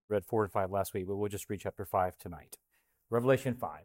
Read 4 and 5 last week, but we'll just read chapter 5 tonight. Revelation 5.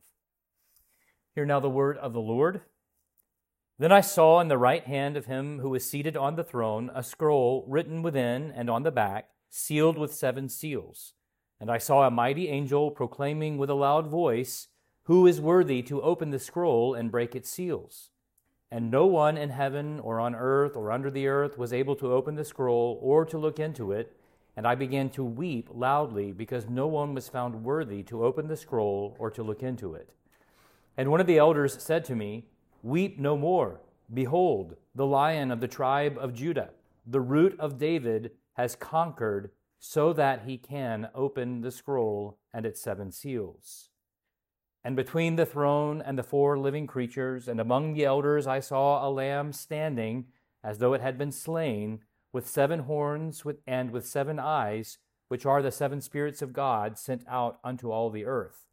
Hear now the word of the Lord. Then I saw in the right hand of him who was seated on the throne a scroll written within and on the back, sealed with 7 seals. And I saw a mighty angel proclaiming with a loud voice, "Who is worthy to open the scroll and break its seals?" And no one in heaven or on earth or under the earth was able to open the scroll or to look into it. And I began to weep loudly because no one was found worthy to open the scroll or to look into it. And one of the elders said to me, "Weep no more. Behold, the Lion of the tribe of Judah, the Root of David, has conquered so that he can open the scroll and its 7 seals." And between the throne and the 4 living creatures and among the elders I saw a lamb standing as though it had been slain, with 7 horns and with 7 eyes, which are the 7 spirits of God sent out unto all the earth.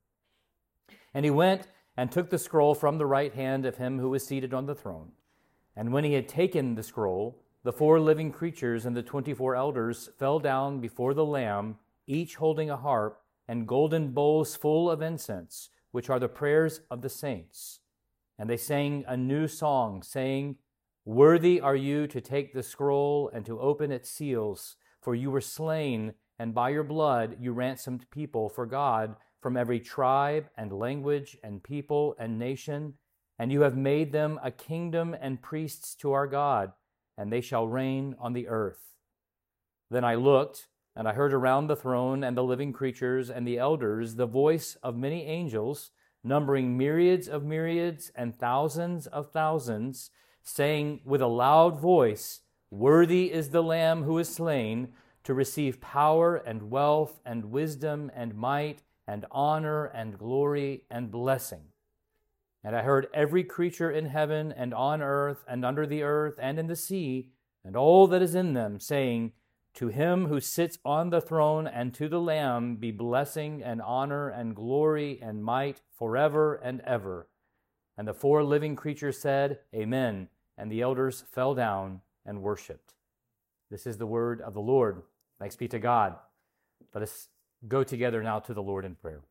And he went and took the scroll from the right hand of him who was seated on the throne. And when he had taken the scroll, the 4 living creatures and the 24 elders fell down before the Lamb, each holding a harp and golden bowls full of incense, which are the prayers of the saints. And they sang a new song, saying, "Worthy are you to take the scroll and to open its seals, for you were slain, and by your blood you ransomed people for God from every tribe and language and people and nation, and you have made them a kingdom and priests to our God, and they shall reign on the earth." Then I looked, and I heard around the throne and the living creatures and the elders the voice of many angels, numbering myriads of myriads and thousands of thousands, saying with a loud voice, "Worthy is the Lamb who is slain to receive power and wealth and wisdom and might and honor and glory and blessing." And I heard every creature in heaven and on earth and under the earth and in the sea and all that is in them, saying, "To him who sits on the throne and to the Lamb be blessing and honor and glory and might forever and ever." And the 4 living creatures said, "Amen." And the elders fell down and worshipped. This is the word of the Lord. Thanks be to God. Let us go together now to the Lord in prayer.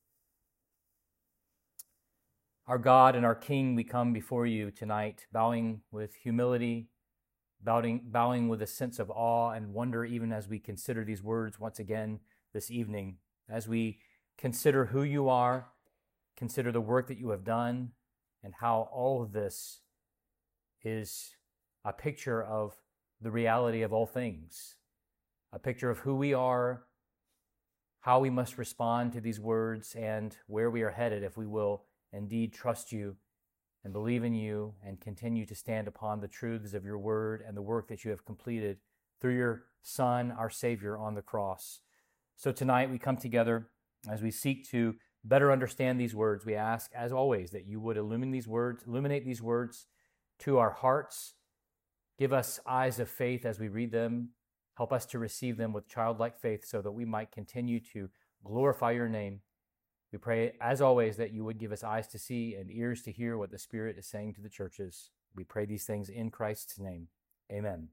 Our God and our King, we come before you tonight, bowing with humility, bowing with a sense of awe and wonder, even as we consider these words once again this evening, as we consider who you are, consider the work that you have done, and how all of this is a picture of the reality of all things, a picture of who we are, how we must respond to these words, and where we are headed if we will indeed trust you and believe in you and continue to stand upon the truths of your word and the work that you have completed through your Son, our Savior, on the cross. So tonight we come together as we seek to better understand these words. We ask, as always, that you would illuminate these words to our hearts. Give us eyes of faith as we read them. Help us to receive them with childlike faith so that we might continue to glorify your name. We pray, as always, that you would give us eyes to see and ears to hear what the Spirit is saying to the churches. We pray these things in Christ's name. Amen.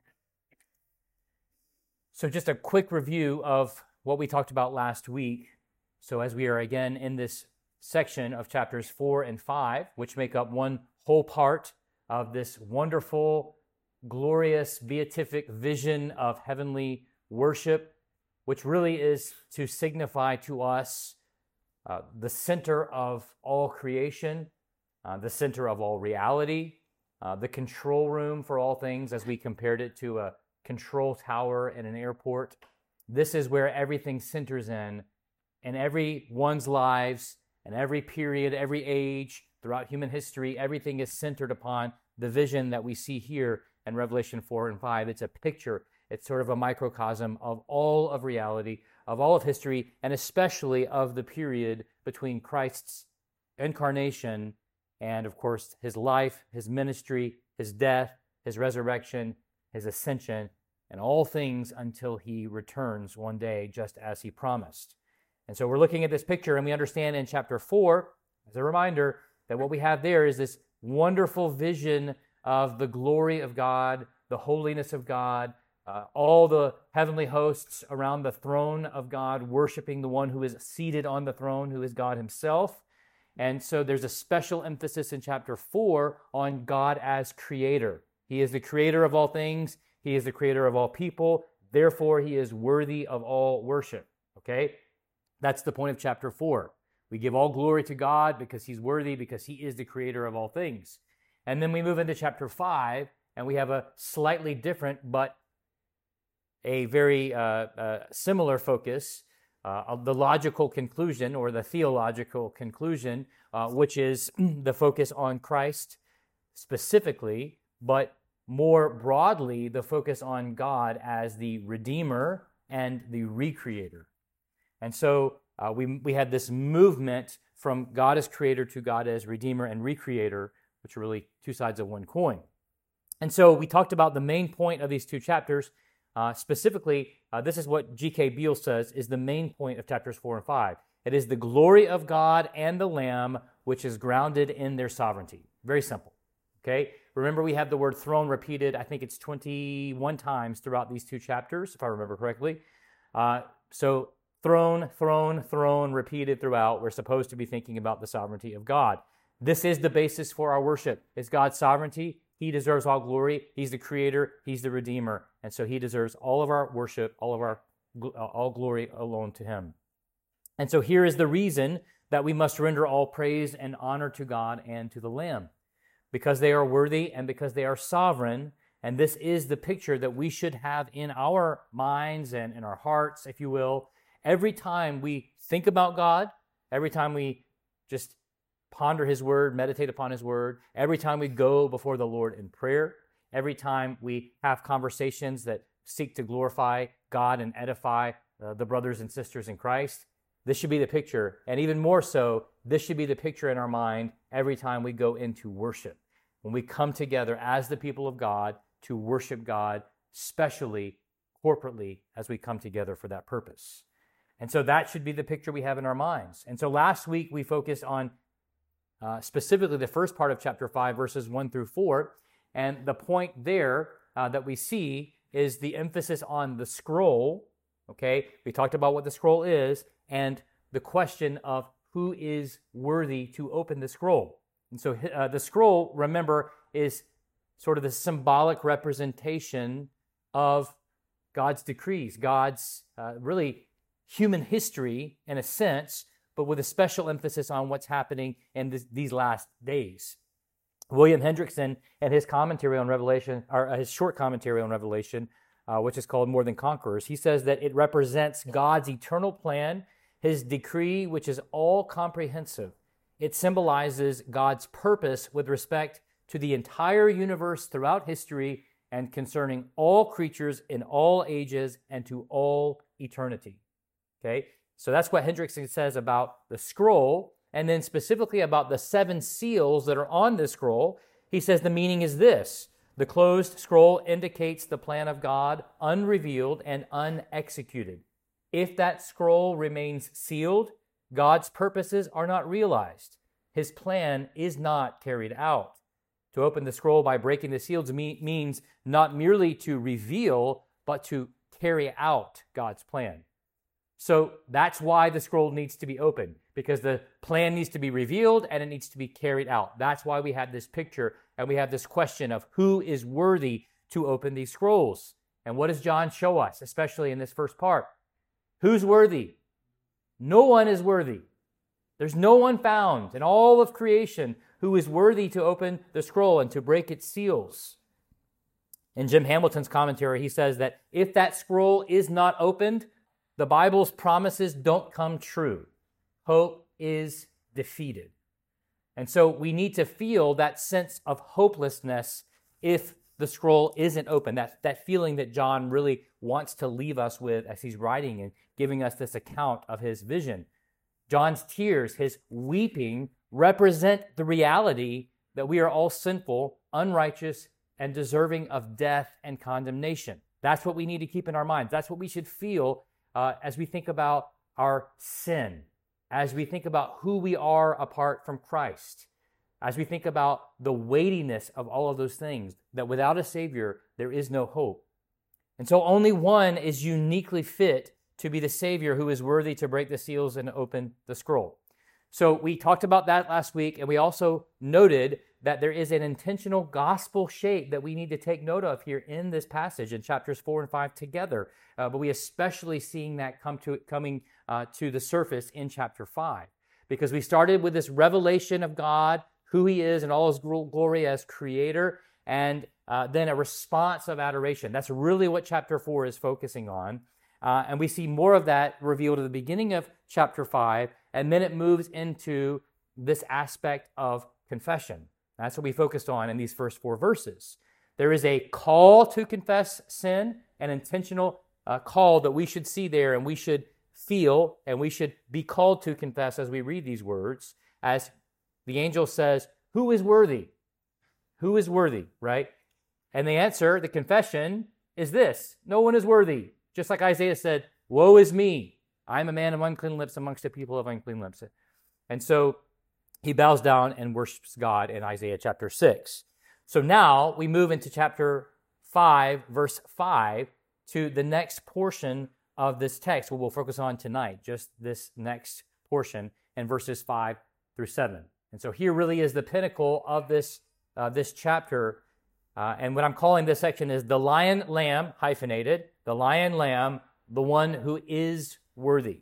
So just a quick review of what we talked about last week. So as we are again in this section of chapters 4 and 5, which make up one whole part of this wonderful, glorious, beatific vision of heavenly worship, which really is to signify to us the center of all creation, the center of all reality, the control room for all things, as we compared it to a control tower in an airport. This is where everything centers in everyone's lives, in every period, every age, throughout human history. Everything is centered upon the vision that we see here in Revelation 4 and 5. It's a picture. It's sort of a microcosm of all of reality, of all of history, and especially of the period between Christ's incarnation and, of course, his life, his ministry, his death, his resurrection, his ascension, and all things until he returns one day, just as he promised. And so we're looking at this picture, and we understand in chapter 4, as a reminder, that what we have there is this wonderful vision of the glory of God, the holiness of God, all the heavenly hosts around the throne of God, worshiping the one who is seated on the throne, who is God himself. And so there's a special emphasis in chapter 4 on God as creator. He is the creator of all things. He is the creator of all people. Therefore, he is worthy of all worship. Okay? That's the point of chapter 4. We give all glory to God because he's worthy, because he is the creator of all things. And then we move into chapter 5, and we have a slightly different but a very similar focus, the logical conclusion or the theological conclusion, which is the focus on Christ specifically, but more broadly, the focus on God as the Redeemer and the Recreator. And so we had this movement from God as Creator to God as Redeemer and Recreator, which are really two sides of one coin. And so we talked about the main point of these two chapters. Specifically, this is what G.K. Beale says is the main point of chapters 4 and 5. It is the glory of God and the Lamb, which is grounded in their sovereignty. Very simple. Okay? Remember, we have the word throne repeated, I think it's 21 times throughout these two chapters, if I remember correctly. So throne, throne, throne repeated throughout. We're supposed to be thinking about the sovereignty of God. This is the basis for our worship. It's God's sovereignty. He deserves all glory. He's the creator. He's the redeemer. And so he deserves all of our worship, all glory alone to him. And so here is the reason that we must render all praise and honor to God and to the Lamb, because they are worthy and because they are sovereign. And this is the picture that we should have in our minds and in our hearts, if you will, every time we think about God, every time we just ponder his word, meditate upon his word, every time we go before the Lord in prayer, every time we have conversations that seek to glorify God and edify the brothers and sisters in Christ. This should be the picture, and even more so, this should be the picture in our mind every time we go into worship. When we come together as the people of God to worship God, especially corporately as we come together for that purpose. And so that should be the picture we have in our minds. And so last week we focused on specifically the first part of chapter 5, verses 1 through 4. And the point there that we see is the emphasis on the scroll. Okay, we talked about what the scroll is and the question of who is worthy to open the scroll. And so the scroll, remember, is sort of the symbolic representation of God's decrees, God's really human history in a sense, but with a special emphasis on what's happening in these last days. William Hendrickson, in his commentary on Revelation, or his short commentary on Revelation, which is called More Than Conquerors, he says that it represents God's eternal plan, his decree, which is all comprehensive. It symbolizes God's purpose with respect to the entire universe throughout history and concerning all creatures in all ages and to all eternity. Okay? So that's what Hendrickson says about the scroll, and then specifically about the 7 seals that are on the scroll. He says the meaning is this: the closed scroll indicates the plan of God unrevealed and unexecuted. If that scroll remains sealed, God's purposes are not realized. His plan is not carried out. To open the scroll by breaking the seals means not merely to reveal, but to carry out God's plan. So that's why the scroll needs to be opened, because the plan needs to be revealed and it needs to be carried out. That's why we have this picture and we have this question of who is worthy to open these scrolls. And what does John show us, especially in this first part? Who's worthy? No one is worthy. There's no one found in all of creation who is worthy to open the scroll and to break its seals. In Jim Hamilton's commentary, he says that if that scroll is not opened, the Bible's promises don't come true. Hope is defeated. And so we need to feel that sense of hopelessness if the scroll isn't open, that feeling that John really wants to leave us with as he's writing and giving us this account of his vision. John's tears, his weeping, represent the reality that we are all sinful, unrighteous, and deserving of death and condemnation. That's what we need to keep in our minds. That's what we should feel as we think about our sin, as we think about who we are apart from Christ, as we think about the weightiness of all of those things, that without a Savior, there is no hope. And so only one is uniquely fit to be the Savior who is worthy to break the seals and open the scroll. So we talked about that last week, and we also noted that there is an intentional gospel shape that we need to take note of here in this passage in chapters 4 and 5 together. But we especially seeing that coming to the surface in chapter 5. Because we started with this revelation of God, who he is in all his glory as creator, and then a response of adoration. That's really what chapter 4 is focusing on. And we see more of that revealed at the beginning of chapter 5, and then it moves into this aspect of confession. That's what we focused on in these first 4 verses. There is a call to confess sin, an intentional call that we should see there, and we should feel, and we should be called to confess as we read these words, as the angel says, who is worthy? Who is worthy, right? And the answer, the confession, is this: no one is worthy. Just like Isaiah said, woe is me. I am a man of unclean lips amongst a people of unclean lips. And so he bows down and worships God in Isaiah chapter 6. So now we move into chapter 5, verse 5, to the next portion of this text, what we'll focus on tonight, just this next portion in verses 5 through 7. And so here really is the pinnacle of this chapter. And what I'm calling this section is the lion lamb, hyphenated, the lion lamb, the one who is worthy.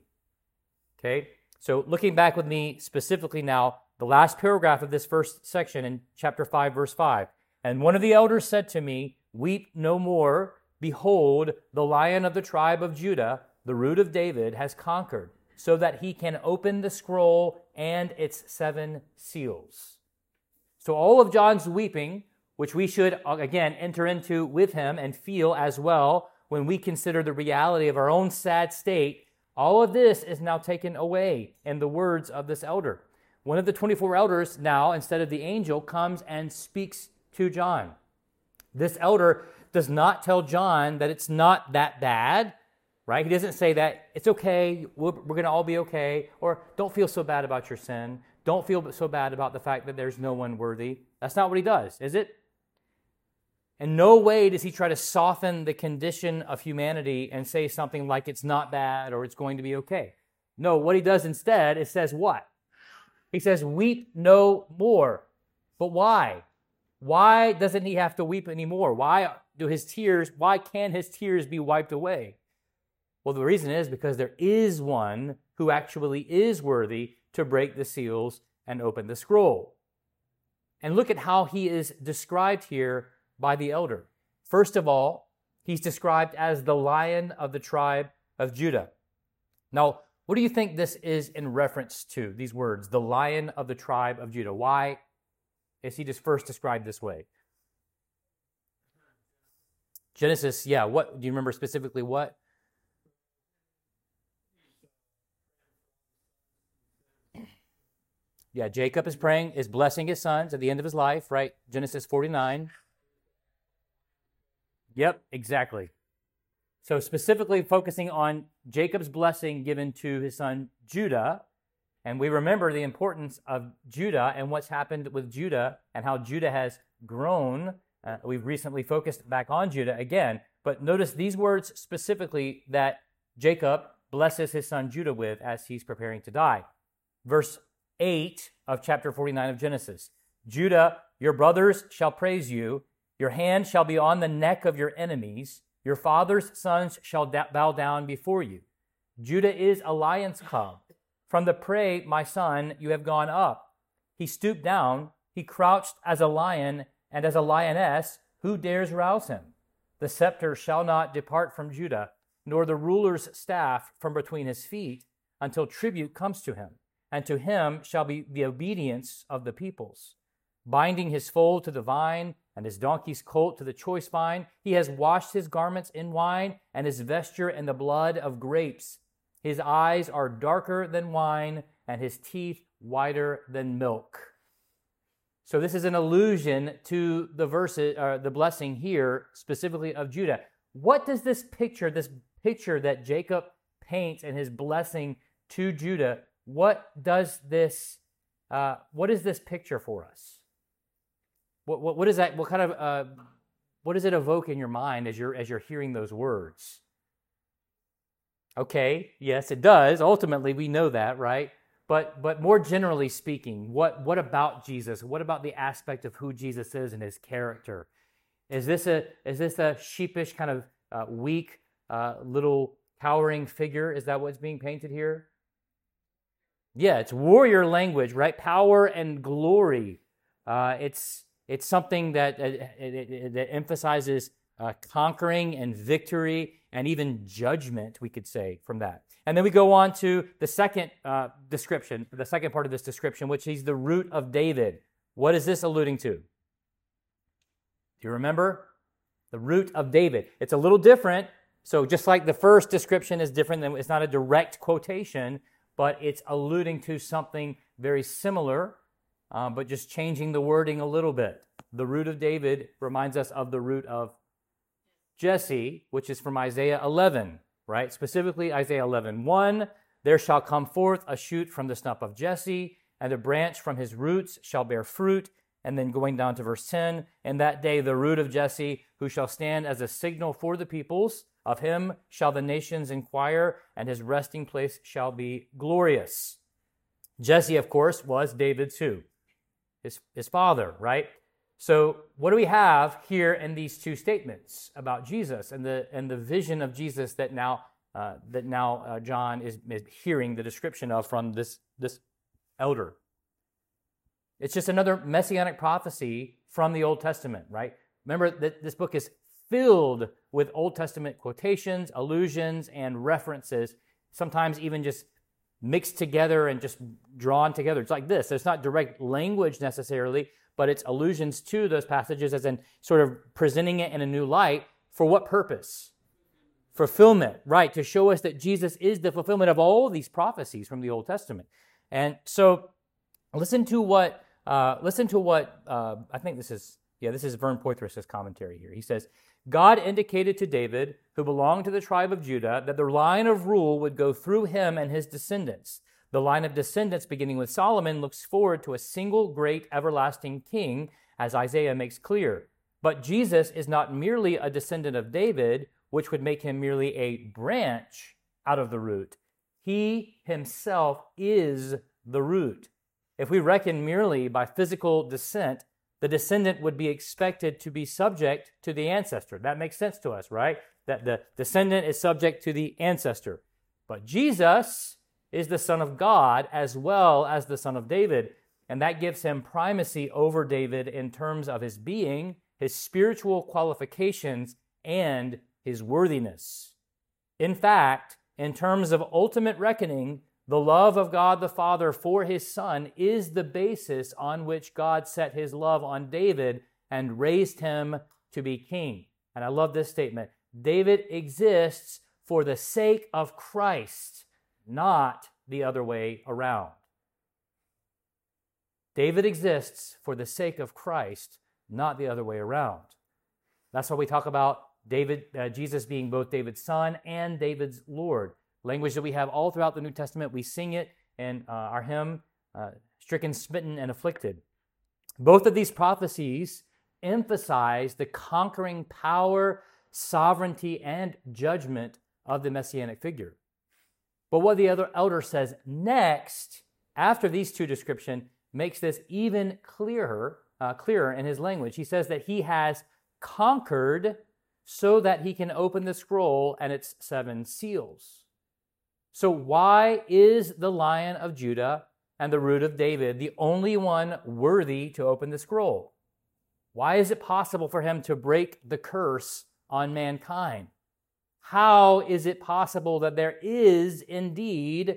Okay? So looking back with me specifically now, the last paragraph of this first section in chapter 5, verse 5. And one of the elders said to me, weep no more. Behold, the Lion of the tribe of Judah, the Root of David, has conquered, so that he can open the scroll and its 7 seals. So all of John's weeping, which we should, again, enter into with him and feel as well when we consider the reality of our own sad state, all of this is now taken away in the words of this elder. One of the 24 elders now, instead of the angel, comes and speaks to John. This elder does not tell John that it's not that bad, right? He doesn't say that it's okay, we're going to all be okay, or don't feel so bad about your sin. Don't feel so bad about the fact that there's no one worthy. That's not what he does, is it? In no way does he try to soften the condition of humanity and say something like it's not bad or it's going to be okay. No, what he does instead is says what? He says, weep no more. But why? Why doesn't he have to weep anymore? Why can his tears be wiped away? Well, the reason is because there is one who actually is worthy to break the seals and open the scroll. And look at how he is described here by the elder. First of all, he's described as the Lion of the tribe of Judah. Now, what do you think this is in reference to, these words, the Lion of the tribe of Judah? Why is he just first described this way? Genesis, yeah, what do you remember specifically what? Yeah, Jacob is praying, is blessing his sons at the end of his life, right? Genesis 49. Yep, exactly. So specifically focusing on Jacob's blessing given to his son Judah. And we remember the importance of Judah and what's happened with Judah and how Judah has grown. We've recently focused back on Judah again. But notice these words specifically that Jacob blesses his son Judah with as he's preparing to die. Verse 8 of chapter 49 of Genesis. Judah, your brothers shall praise you. Your hand shall be on the neck of your enemies. Your father's sons shall bow down before you. Judah is a lion's cub. From the prey, my son, you have gone up. He stooped down. He crouched as a lion and as a lioness. Who dares rouse him? The scepter shall not depart from Judah, nor the ruler's staff from between his feet, until tribute comes to him. And to him shall be the obedience of the peoples. Binding his foal to the vine and his donkey's colt to the choice vine, he has washed his garments in wine and his vesture in the blood of grapes. His eyes are darker than wine and his teeth whiter than milk. So this is an allusion to the verses, the blessing here, specifically of Judah. What does this picture that Jacob paints in his blessing to Judah, what is this picture for us? What is that? What kind of what does it evoke in your mind as you're hearing those words? Okay, yes, it does. Ultimately, we know that, right? But more generally speaking, what about Jesus? What about the aspect of who Jesus is and his character? Is this a sheepish kind of weak little cowering figure? Is that what's being painted here? Yeah, it's warrior language, right? Power and glory. It's something that that emphasizes conquering and victory and even judgment, we could say, from that. And then we go on to the second description, the second part of this description, which is the root of David. What is this alluding to? Do you remember? The root of David. It's a little different. So just like the first description is different, it's not a direct quotation, but it's alluding to something very similar, but just changing the wording a little bit. The root of David reminds us of the root of Jesse, which is from Isaiah 11, right? Specifically Isaiah 11:1, there shall come forth a shoot from the stump of Jesse, and a branch from his roots shall bear fruit. And then going down to verse 10, in that day the root of Jesse, who shall stand as a signal for the peoples, of him shall the nations inquire, and his resting place shall be glorious. Jesse, of course, was David's who? His father, right? So what do we have here in these two statements about Jesus and the vision of Jesus that now John is hearing the description of from this elder? It's just another messianic prophecy from the Old Testament, right? Remember that this book is filled with Old Testament quotations, allusions, and references, sometimes even just mixed together and just drawn together. It's like this. It's not direct language necessarily, but it's allusions to those passages as in sort of presenting it in a new light. For what purpose? Fulfillment, right? To show us that Jesus is the fulfillment of all these prophecies from the Old Testament. And so listen to what I think this is Vern Poythress' commentary here. He says, God indicated to David, who belonged to the tribe of Judah, that the line of rule would go through him and his descendants. The line of descendants, beginning with Solomon, looks forward to a single great everlasting king, as Isaiah makes clear. But Jesus is not merely a descendant of David, which would make him merely a branch out of the root. He himself is the root. If we reckon merely by physical descent, the descendant would be expected to be subject to the ancestor. That makes sense to us, right? That the descendant is subject to the ancestor. But Jesus is the Son of God as well as the Son of David, and that gives him primacy over David in terms of his being, his spiritual qualifications, and his worthiness. In fact, in terms of ultimate reckoning, the love of God the Father for his Son is the basis on which God set his love on David and raised him to be king. And I love this statement. David exists for the sake of Christ, not the other way around. David exists for the sake of Christ, not the other way around. That's why we talk about Jesus being both David's son and David's Lord. Language that we have all throughout the New Testament. We sing it in our hymn, Stricken, Smitten, and Afflicted. Both of these prophecies emphasize the conquering power, sovereignty, and judgment of the Messianic figure. But what the other elder says next, after these two descriptions, makes this even clearer in his language. He says that he has conquered so that he can open the scroll and its 7 seals. So why is the Lion of Judah and the root of David the only one worthy to open the scroll? Why is it possible for him to break the curse on mankind? How is it possible that there is indeed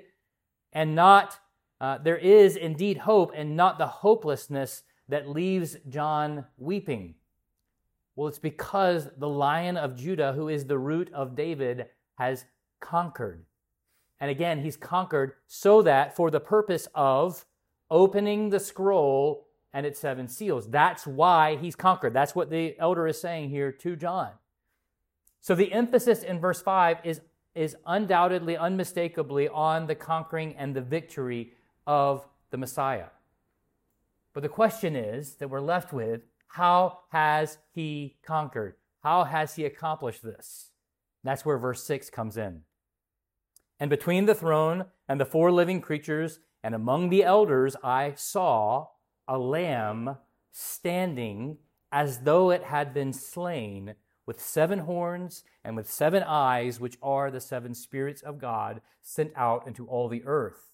hope and not the hopelessness that leaves John weeping? Well, it's because the Lion of Judah, who is the root of David, has conquered. And again, he's conquered so that for the purpose of opening the scroll and its 7 seals. That's why he's conquered. That's what the elder is saying here to John. So the emphasis in verse 5 is undoubtedly, unmistakably on the conquering and the victory of the Messiah. But the question is that we're left with, How has he conquered? How has he accomplished this? That's where verse 6 comes in. And between the throne and the four living creatures and among the elders, I saw a lamb standing as though it had been slain, with 7 horns and with 7 eyes, which are the 7 spirits of God sent out into all the earth.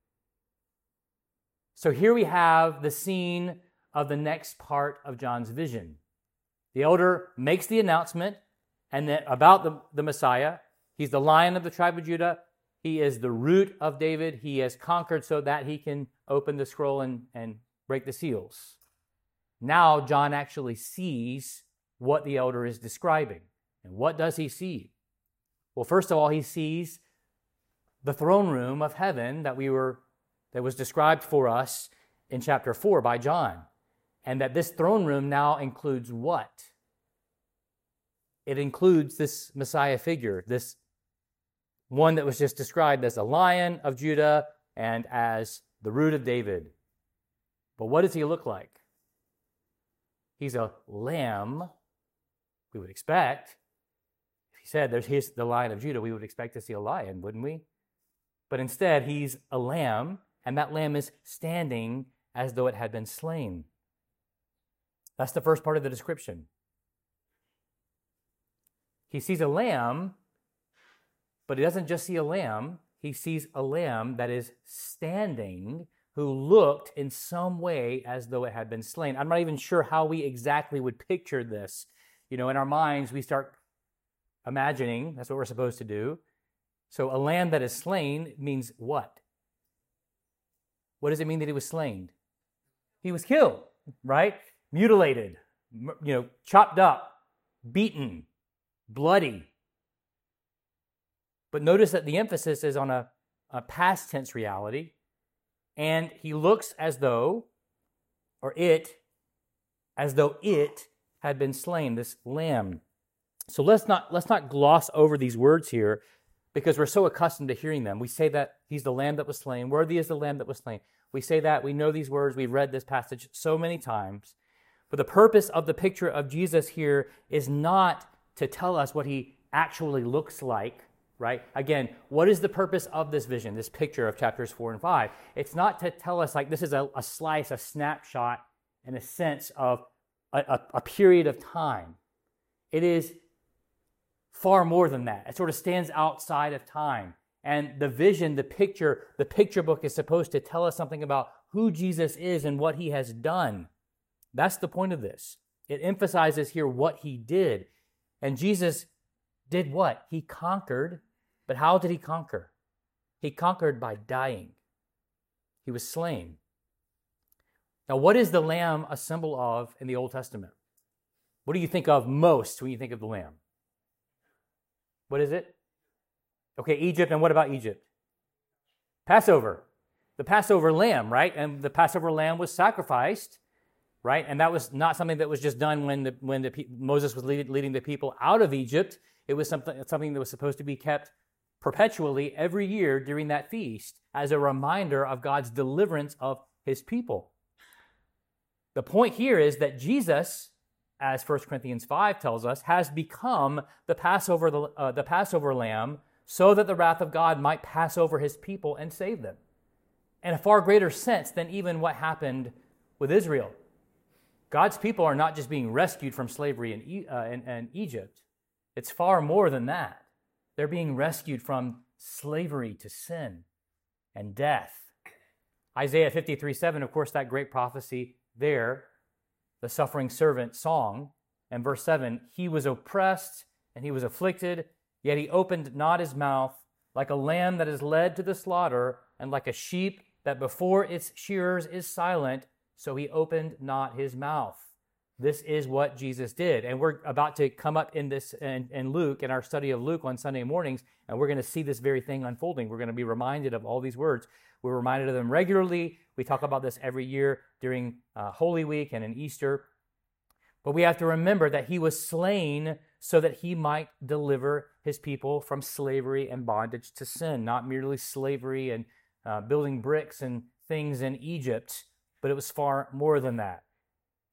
So here we have the scene of the next part of John's vision. The elder makes the announcement and then about the Messiah. He's the Lion of the tribe of Judah. He is the root of David. He has conquered so that he can open the scroll and break the seals. Now John actually sees what the elder is describing. And what does he see? Well, first of all, he sees the throne room of heaven that was described for us in chapter 4 by John. And that this throne room now includes what? It includes this Messiah figure, this one that was just described as a Lion of Judah and as the root of David. But what does he look like? He's a lamb, we would expect. If he said here's the Lion of Judah, we would expect to see a lion, wouldn't we? But instead, he's a lamb, and that lamb is standing as though it had been slain. That's the first part of the description. He sees a lamb, but he doesn't just see a lamb. He sees a lamb that is standing, who looked in some way as though it had been slain. I'm not even sure how we exactly would picture this. In our minds, we start imagining. That's what we're supposed to do. So a lamb that is slain means what? What does it mean that he was slain? He was killed, right? Mutilated, chopped up, beaten, bloody. But notice that the emphasis is on a past tense reality. And he looks as though it had been slain, this lamb. So let's not gloss over these words here, because we're so accustomed to hearing them. We say that he's the lamb that was slain. Worthy is the lamb that was slain. We say that. We know these words. We've read this passage so many times. But the purpose of the picture of Jesus here is not to tell us what he actually looks like, right? Again, what is the purpose of this vision, this picture of chapters 4 and 5? It's not to tell us like this is a slice, a snapshot, in a sense of a period of time. It is far more than that. It sort of stands outside of time. And the vision, the picture book is supposed to tell us something about who Jesus is and what he has done. That's the point of this. It emphasizes here what he did. And Jesus did what? He conquered. But how did he conquer? He conquered by dying. He was slain. Now, what is the lamb a symbol of in the Old Testament? What do you think of most when you think of the lamb? What is it? Okay, Egypt. And what about Egypt? Passover. The Passover lamb, right? And the Passover lamb was sacrificed, right? And that was not something that was just done when Moses was leading the people out of Egypt. It was something that was supposed to be kept perpetually every year during that feast as a reminder of God's deliverance of his people. The point here is that Jesus, as 1 Corinthians 5 tells us, has become the Passover lamb so that the wrath of God might pass over his people and save them. In a far greater sense than even what happened with Israel. God's people are not just being rescued from slavery in Egypt. It's far more than that. They're being rescued from slavery to sin and death. Isaiah 53:7, of course, that great prophecy there, the suffering servant song, and verse 7, he was oppressed and he was afflicted, yet he opened not his mouth, like a lamb that is led to the slaughter, and like a sheep that before its shearers is silent, so he opened not his mouth. This is what Jesus did. And we're about to come up in this in Luke, in our study of Luke on Sunday mornings, and we're going to see this very thing unfolding. We're going to be reminded of all these words. We're reminded of them regularly. We talk about this every year during Holy Week and in Easter. But we have to remember that he was slain so that he might deliver his people from slavery and bondage to sin, not merely slavery and building bricks and things in Egypt, but it was far more than that.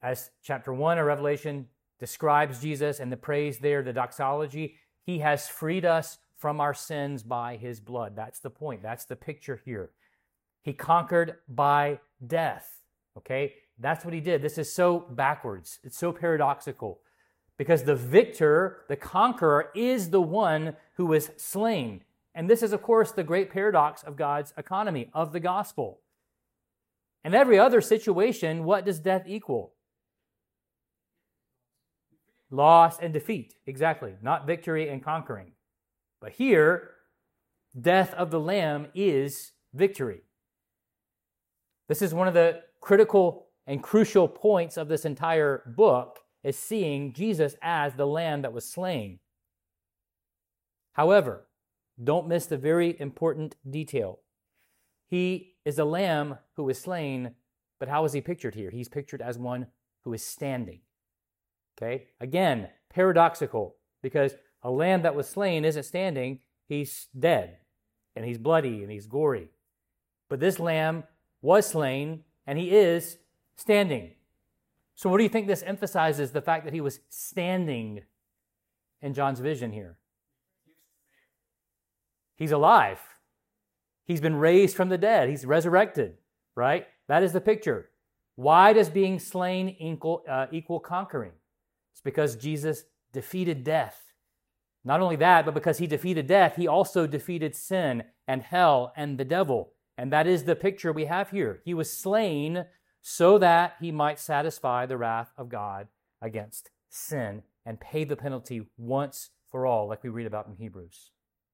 as chapter 1 of Revelation describes Jesus and the praise there, the doxology, he has freed us from our sins by his blood. That's the point. That's the picture here. He conquered by death. Okay? That's what he did. This is so backwards. It's so paradoxical. Because the victor, the conqueror, is the one who is slain. And this is, of course, the great paradox of God's economy, of the gospel. In every other situation, what does death equal? Loss and defeat. Exactly. Not victory and conquering. But here, death of the Lamb is victory. This is one of the critical and crucial points of this entire book, is seeing Jesus as the Lamb that was slain. However, don't miss the very important detail. He is a lamb who is slain, but how is he pictured here? He's pictured as one who is standing. Okay? Again, paradoxical, because a lamb that was slain isn't standing, he's dead, and he's bloody, and he's gory. But this lamb was slain, and he is standing. So what do you think this emphasizes, the fact that he was standing in John's vision here? He's alive. He's been raised from the dead. He's resurrected, right? That is the picture. Why does being slain equal conquering? It's because Jesus defeated death. Not only that, but because he defeated death, he also defeated sin and hell and the devil. And that is the picture we have here. He was slain so that he might satisfy the wrath of God against sin and pay the penalty once for all, like we read about in Hebrews.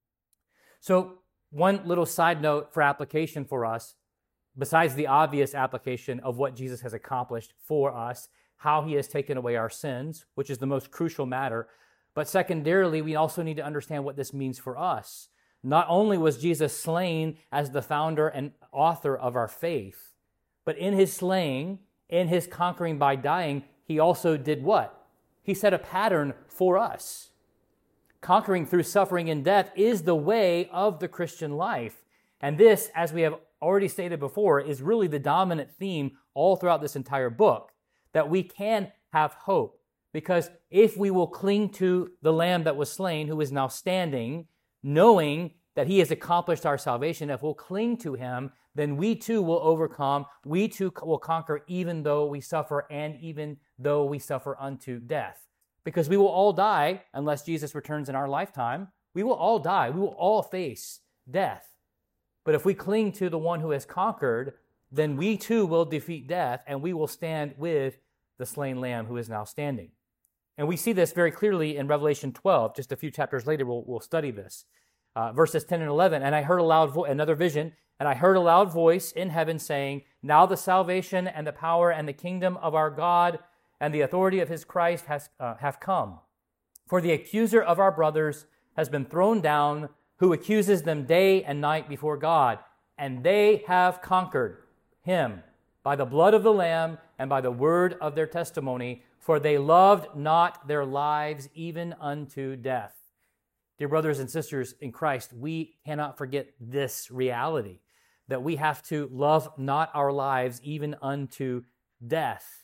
So, one little side note for application for us, besides the obvious application of what Jesus has accomplished for us, how he has taken away our sins, which is the most crucial matter, but secondarily, we also need to understand what this means for us. Not only was Jesus slain as the founder and author of our faith, but in his slaying, in his conquering by dying, he also did what? He set a pattern for us. Conquering through suffering and death is the way of the Christian life. And this, as we have already stated before, is really the dominant theme all throughout this entire book, that we can have hope. Because if we will cling to the Lamb that was slain, who is now standing, knowing that he has accomplished our salvation, if we'll cling to him, then we too will overcome, we too will conquer, even though we suffer, and even though we suffer unto death. Because we will all die, unless Jesus returns in our lifetime. We will all die. We will all face death. But if we cling to the one who has conquered, then we too will defeat death, and we will stand with the slain Lamb who is now standing. And we see this very clearly in Revelation 12. Just a few chapters later, we'll study this. Verses 10 and 11, and I heard a loud voice, another vision, and I heard a loud voice in heaven saying, "Now the salvation and the power and the kingdom of our God and the authority of his Christ have come. For the accuser of our brothers has been thrown down, who accuses them day and night before God. And they have conquered him by the blood of the Lamb and by the word of their testimony, for they loved not their lives even unto death." Dear brothers and sisters in Christ, we cannot forget this reality, that we have to love not our lives even unto death.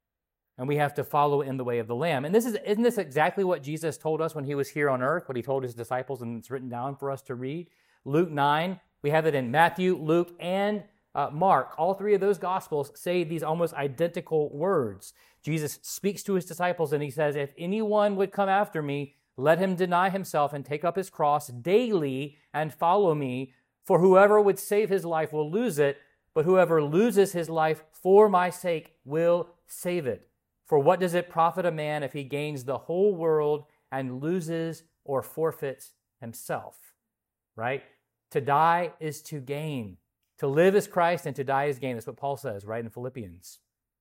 And we have to follow in the way of the Lamb. And isn't this exactly what Jesus told us when he was here on earth, what he told his disciples, and it's written down for us to read? Luke 9, we have it in Matthew, Luke, and Mark. All three of those Gospels say these almost identical words. Jesus speaks to his disciples and he says, "If anyone would come after me, let him deny himself and take up his cross daily and follow me. For whoever would save his life will lose it, but whoever loses his life for my sake will save it. For what does it profit a man if he gains the whole world and loses or forfeits himself?" Right? To die is to gain. To live is Christ and to die is gain. That's what Paul says, right, in Philippians.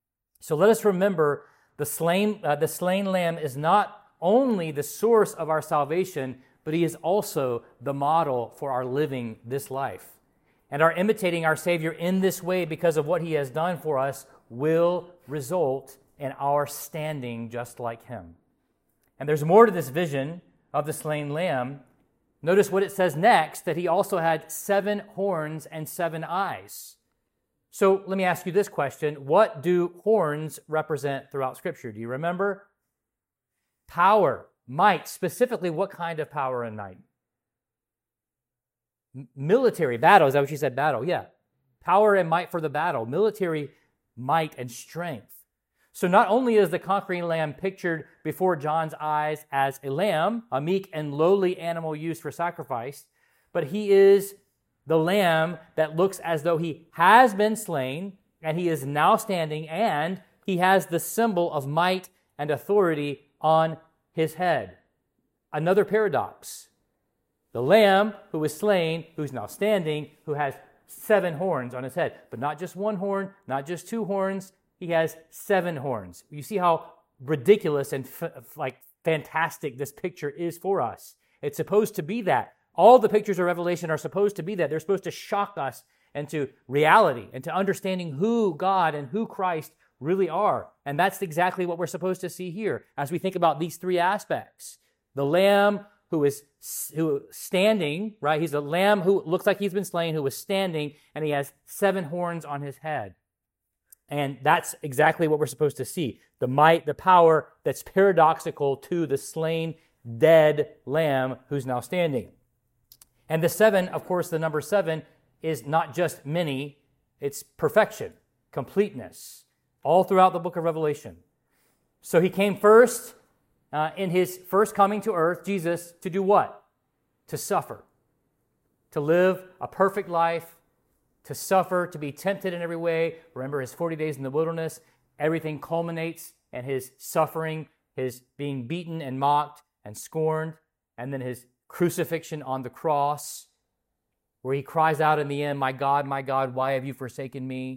So let us remember the slain Lamb is not only the source of our salvation, but he is also the model for our living this life. And our imitating our Savior in this way because of what he has done for us will result in our standing just like him. And there's more to this vision of the slain Lamb. Notice what it says next, that he also had 7 horns and 7 eyes. So let me ask you this question. What do horns represent throughout Scripture? Do you remember? Power, might. Specifically, what kind of power and might? Military, battle. Is that what you said? Battle, yeah. Power and might for the battle. Military might and strength. So not only is the conquering lamb pictured before John's eyes as a lamb, a meek and lowly animal used for sacrifice, but he is the lamb that looks as though he has been slain, and he is now standing, and he has the symbol of might and authority on his head. Another paradox. The lamb who was slain, who's now standing, who has 7 horns on his head. But not just 1 horn, not just 2 horns, he has 7 horns. You see how ridiculous and fantastic this picture is for us. It's supposed to be that. All the pictures of Revelation are supposed to be that. They're supposed to shock us into reality, into understanding who God and who Christ really are. And that's exactly what we're supposed to see here as we think about these 3 aspects. The lamb who is standing, right? He's a lamb who looks like he's been slain, who is standing, and he has 7 horns on his head. And that's exactly what we're supposed to see. The might, the power that's paradoxical to the slain, dead lamb who's now standing. And the 7, of course, the number 7 is not just many, it's perfection, completeness, all throughout the book of Revelation. So he came first in his first coming to earth, Jesus, to do what? To suffer, to live a perfect life, to suffer, to be tempted in every way. Remember his 40 days in the wilderness. Everything culminates in his suffering, his being beaten and mocked and scorned, and then his crucifixion on the cross, where he cries out in the end, my God, why have you forsaken me?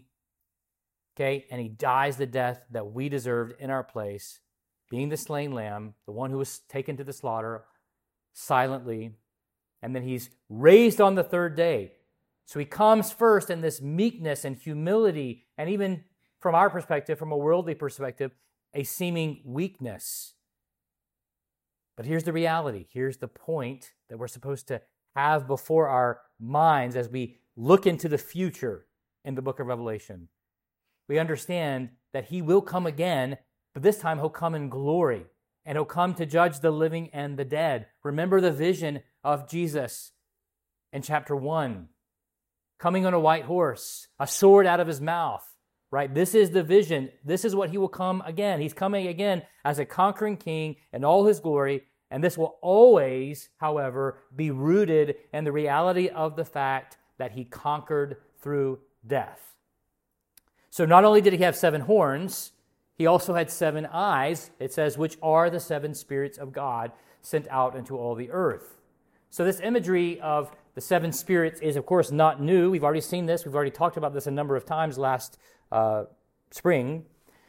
Okay, and he dies the death that we deserved in our place, being the slain lamb, the one who was taken to the slaughter silently, and then he's raised on the 3rd day. So he comes first in this meekness and humility, and even from our perspective, from a worldly perspective, a seeming weakness. But here's the reality. Here's the point that we're supposed to have before our minds as we look into the future in the book of Revelation. We understand that he will come again, but this time he'll come in glory, and he'll come to judge the living and the dead. Remember the vision of Jesus in chapter 1. Coming on a white horse, a sword out of his mouth, right? This is the vision. This is what he will come again. He's coming again as a conquering king in all his glory, and this will always, however, be rooted in the reality of the fact that he conquered through death. So not only did he have 7 horns, he also had 7 eyes, it says, which are the 7 spirits of God sent out into all the earth. So this imagery of the 7 spirits is, of course, not new. We've already seen this. We've already talked about this a number of times last spring.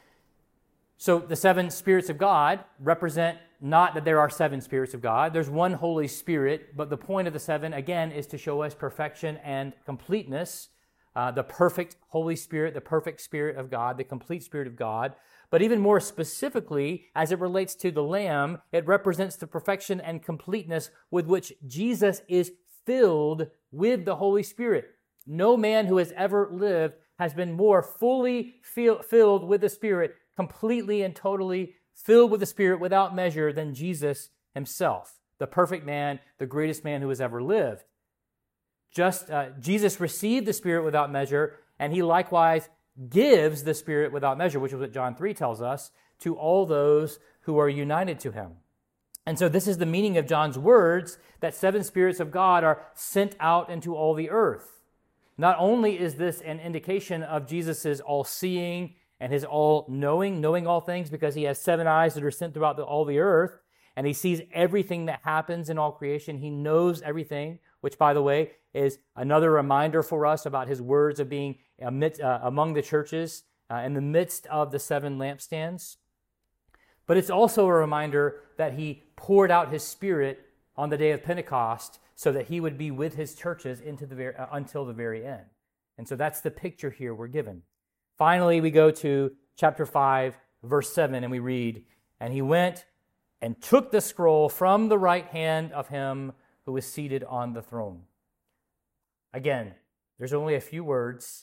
So the 7 spirits of God represent not that there are 7 spirits of God. There's one Holy Spirit, but the point of the 7, again, is to show us perfection and completeness, the perfect Holy Spirit, the perfect Spirit of God, the complete Spirit of God. But even more specifically, as it relates to the Lamb, it represents the perfection and completeness with which Jesus is filled with the Holy Spirit. No man who has ever lived has been more fully filled with the Spirit, completely and totally filled with the Spirit without measure than Jesus himself, the perfect man, the greatest man who has ever lived. Jesus received the Spirit without measure, and he likewise gives the Spirit without measure, which is what John 3 tells us, to all those who are united to him. And so this is the meaning of John's words, that 7 spirits of God are sent out into all the earth. Not only is this an indication of Jesus' all-seeing and his all-knowing, knowing all things, because he has 7 eyes that are sent throughout all the earth, and he sees everything that happens in all creation. He knows everything, which, by the way, is another reminder for us about his words of being among the churches in the midst of the 7 lampstands. But it's also a reminder that he poured out his Spirit on the day of Pentecost so that he would be with his churches until the very end. And so that's the picture here we're given. Finally, we go to chapter 5, verse 7, and we read, "And he went and took the scroll from the right hand of him who was seated on the throne." Again, there's only a few words,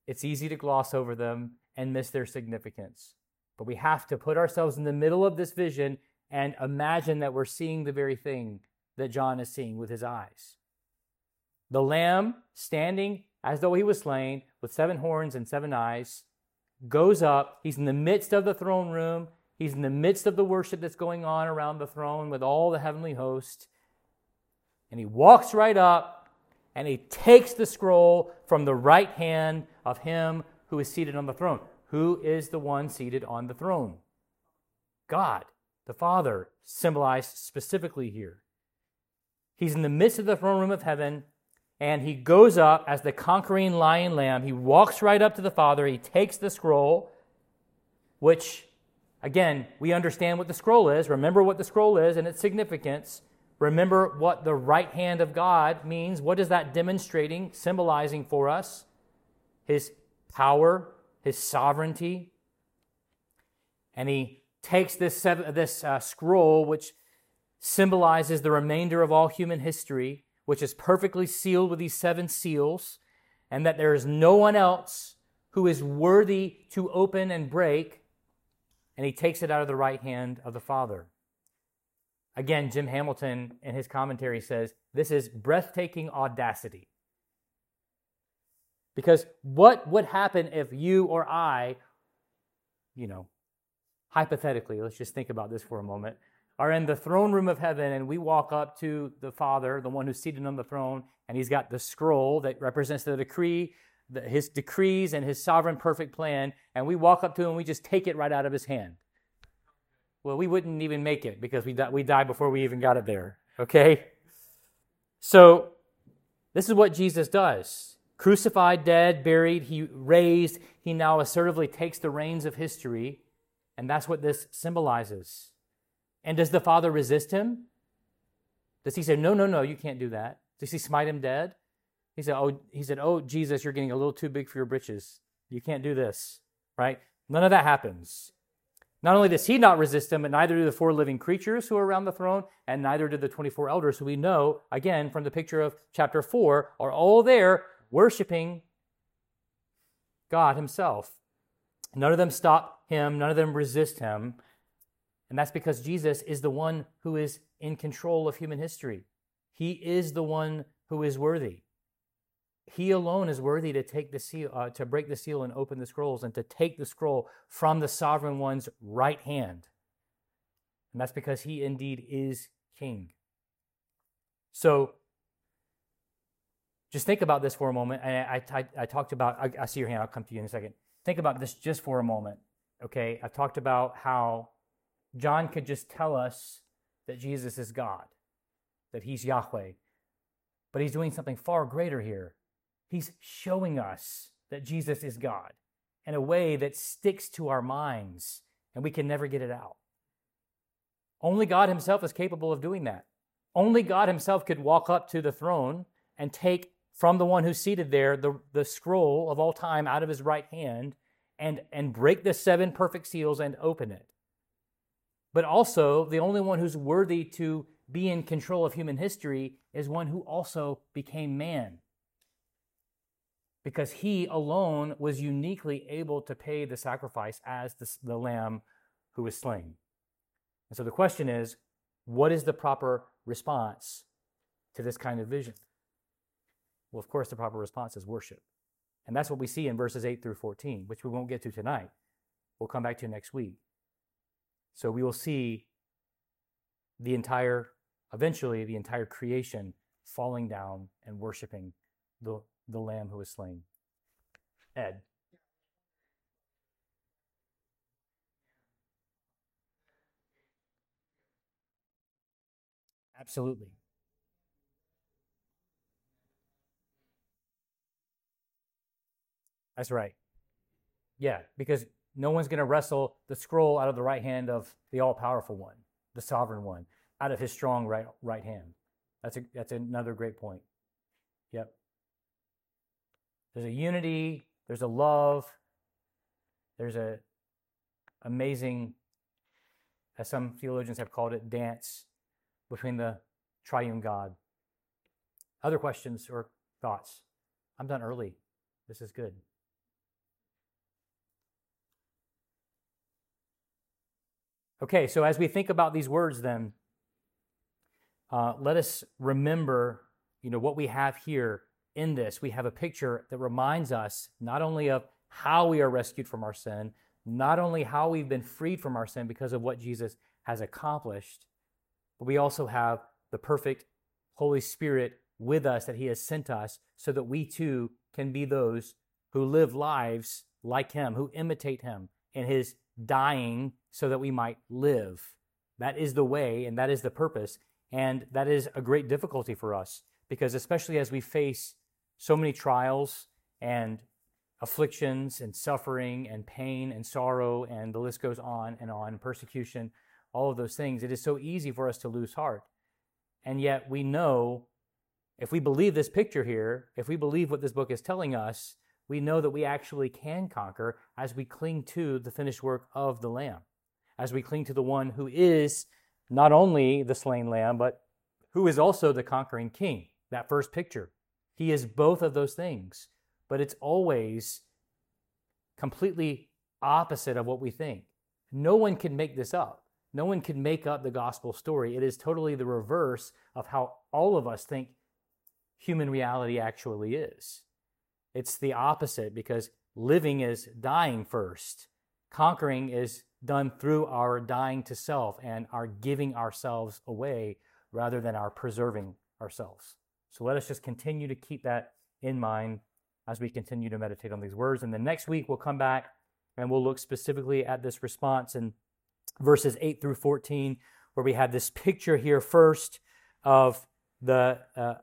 it's easy to gloss over them and miss their significance. But we have to put ourselves in the middle of this vision and imagine that we're seeing the very thing that John is seeing with his eyes. The Lamb, standing as though he was slain, with 7 horns and 7 eyes, goes up. He's in the midst of the throne room. He's in the midst of the worship that's going on around the throne with all the heavenly host. And he walks right up, and he takes the scroll from the right hand of him who is seated on the throne. Who is the one seated on the throne? God, the Father, symbolized specifically here. He's in the midst of the throne room of heaven, and he goes up as the conquering lion lamb. He walks right up to the Father. He takes the scroll, which, again, we understand what the scroll is. Remember what the scroll is and its significance. Remember what the right hand of God means. What is that demonstrating, symbolizing for us? His power, his sovereignty. And he takes this scroll, which symbolizes the remainder of all human history, which is perfectly sealed with these 7 seals, and that there is no one else who is worthy to open and break, and he takes it out of the right hand of the Father. Again, Jim Hamilton, in his commentary, says, this is breathtaking audacity. Because what would happen if you or I, hypothetically, let's just think about this for a moment, are in the throne room of heaven, and we walk up to the Father, the one who's seated on the throne, and he's got the scroll that represents the decree, his decrees and his sovereign perfect plan, and we walk up to him and we just take it right out of his hand. Well, we wouldn't even make it because we die before we even got it there, okay? So this is what Jesus does. Crucified, dead, buried, he raised, he now assertively takes the reins of history, and that's what this symbolizes. And does the Father resist him? Does he say, no, you can't do that? Does he smite him dead? He said, oh, Jesus, you're getting a little too big for your britches. You can't do this, right? None of that happens. Not only does he not resist him, but neither do the 4 living creatures who are around the throne, and neither do the 24 elders who we know, again, from the picture of chapter 4, are all there worshiping God himself. None of them stop him. None of them resist him. And that's because Jesus is the one who is in control of human history. He is the one who is worthy. He alone is worthy to take the seal, to break the seal and open the scrolls, and to take the scroll from the sovereign one's right hand. And that's because he indeed is king. So just think about this for a moment. I talked about, I see your hand, I'll come to you in a second. Think about this just for a moment, okay? I talked about how John could just tell us that Jesus is God, that he's Yahweh. But he's doing something far greater here. He's showing us that Jesus is God in a way that sticks to our minds, and we can never get it out. Only God himself is capable of doing that. Only God himself could walk up to the throne and take from the one who's seated there the scroll of all time out of his right hand and break the 7 perfect seals and open it. But also, the only one who's worthy to be in control of human history is one who also became man. Because he alone was uniquely able to pay the sacrifice as the lamb who was slain. And so the question is, what is the proper response to this kind of vision? Well, of course, the proper response is worship. And that's what we see in verses 8 through 14, which we won't get to tonight. We'll come back to next week. So we will see eventually the entire creation falling down and worshiping the Lamb who was slain. Ed. Absolutely. That's right. Yeah, because no one's going to wrestle the scroll out of the right hand of the all-powerful one, the sovereign one, out of his strong right hand. That's another great point. Yep. There's a unity, there's a love, there's a amazing, as some theologians have called it, dance between the triune God. Other questions or thoughts? I'm done early. This is good. Okay, so as we think about these words then, let us remember, what we have here in this. We have a picture that reminds us not only of how we are rescued from our sin, not only how we've been freed from our sin because of what Jesus has accomplished, but we also have the perfect Holy Spirit with us that he has sent us so that we too can be those who live lives like him, who imitate him in his dying so that we might live. That is the way and that is the purpose. And that is a great difficulty for us because especially as we face so many trials and afflictions and suffering and pain and sorrow, and the list goes on, persecution, all of those things, it is so easy for us to lose heart. And yet we know, if we believe this picture here, if we believe what this book is telling us, we know that we actually can conquer as we cling to the finished work of the Lamb, as we cling to the one who is not only the slain Lamb, but who is also the conquering King, that first picture. He is both of those things, but it's always completely opposite of what we think. No one can make this up. No one can make up the gospel story. It is totally the reverse of how all of us think human reality actually is. It's the opposite because living is dying first. Conquering is done through our dying to self and our giving ourselves away rather than our preserving ourselves. So let us just continue to keep that in mind as we continue to meditate on these words. And the next week we'll come back and we'll look specifically at this response in verses 8 through 14, where we have this picture here first of the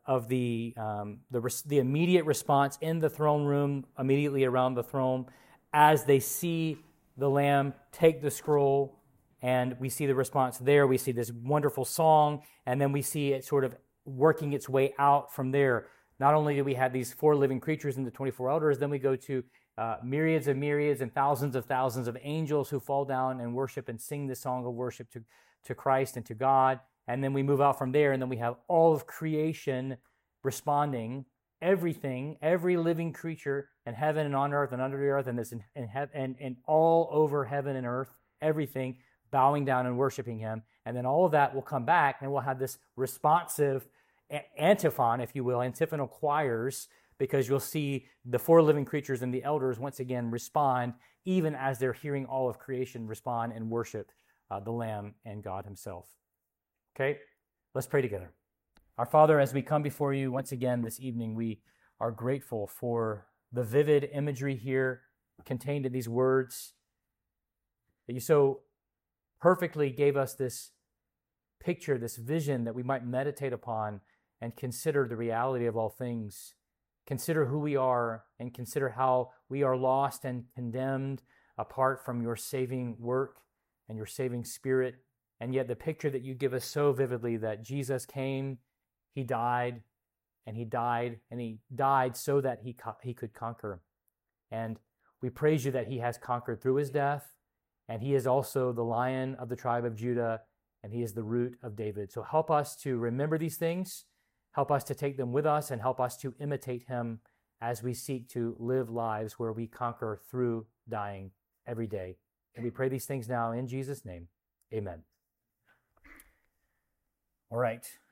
immediate response in the throne room, immediately around the throne, as they see the Lamb take the scroll, and we see the response there. We see this wonderful song, and then we see it sort of working its way out from there. Not only do we have these 4 living creatures and the 24 elders, then we go to myriads and thousands of angels who fall down and worship and sing the song of worship to Christ and to God. And then we move out from there, and then we have all of creation responding, everything, every living creature in heaven and on earth and under the earth and this and all over heaven and earth, everything bowing down and worshiping him. And then all of that will come back, and we'll have this responsive antiphon, if you will, antiphonal choirs, because you'll see the 4 living creatures and the elders once again respond, even as they're hearing all of creation respond and worship the Lamb and God himself. Okay, let's pray together. Our Father, as we come before you once again this evening, we are grateful for the vivid imagery here contained in these words, that you so perfectly gave us this picture, this vision that we might meditate upon and consider the reality of all things. Consider who we are and consider how we are lost and condemned apart from your saving work and your saving Spirit. And yet the picture that you give us so vividly, that Jesus came, he died, and he died so that he could conquer. And we praise you that he has conquered through his death, and he is also the Lion of the tribe of Judah, and he is the root of David. So help us to remember these things, help us to take them with us, and help us to imitate him as we seek to live lives where we conquer through dying every day. And we pray these things now in Jesus' name. Amen. All right.